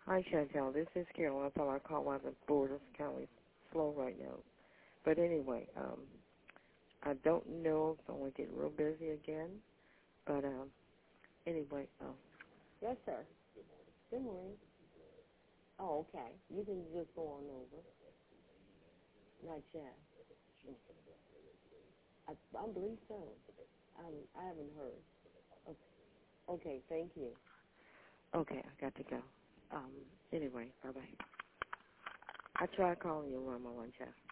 Hi, Chantel. This is Carol. I thought I'd call while the board is kind of slow right now. But anyway, I don't know if I'm going to get real busy again. But anyway. Yes, sir. Good morning. Oh, okay. You can just go on over. Not yet. I believe so. I haven't heard. Okay, thank you. Okay, I got to go. Anyway, bye-bye. I tried calling you on my lunch hour.